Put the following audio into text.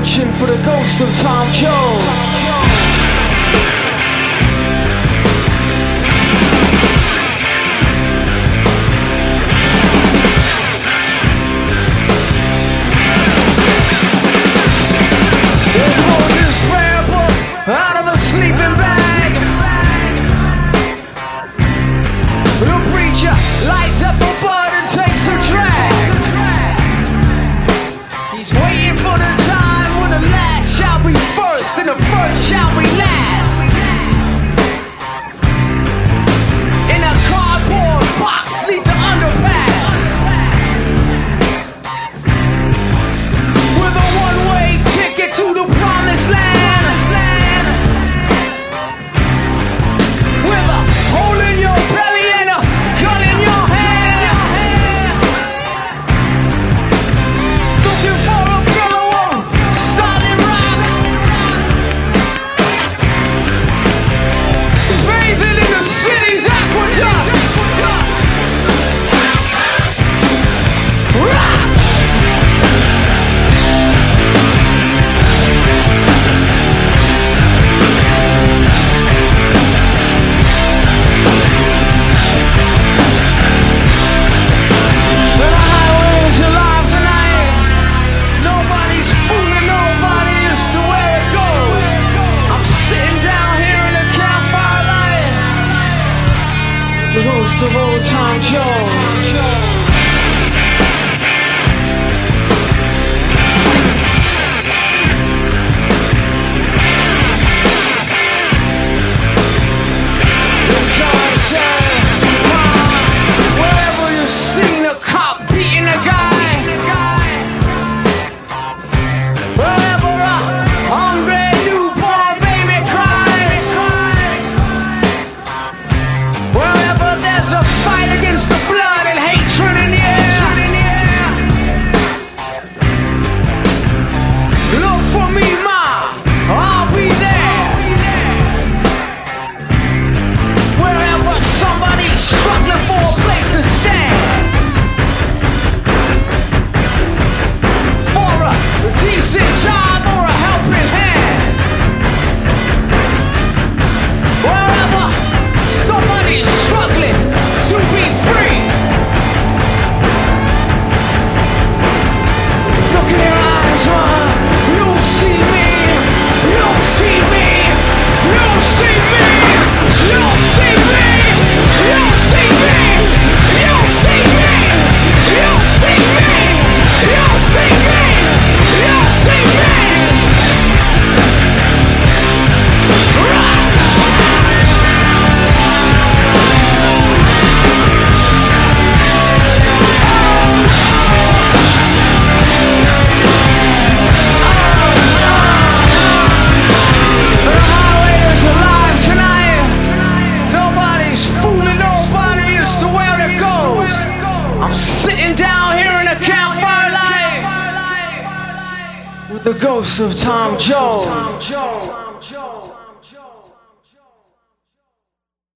searching for the ghost of Tom Jones. Out of a sleeping bag, the preacher lights up a bud and takes a drag. He's waiting for the time when the last shall be first and the first shall be last. In a cardboard box neath the underpass, with a one-way ticket to the promised land. The ghost of old Tom Jones. Wherever you've seen a cop beating a guy, wherever a hungry newborn baby cries, wherever there's a fight against the blood and hatred in the air, look for me, ma, I'll be there. Wherever somebody's struggling for a place to stand, for a decent job or a helping hand, wherever somebody's struggling to be free, look in your eyes, man. You'll see me. You'll see me. You'll see me. You'll see me. You'll see me. You'll see me. You'll see me. You'll see me. You'll see me. The highway is alive tonight. Nobody's fooling nobody as to where it goes. I'm sitting down here in a campfire light with the ghost of Tom Jones.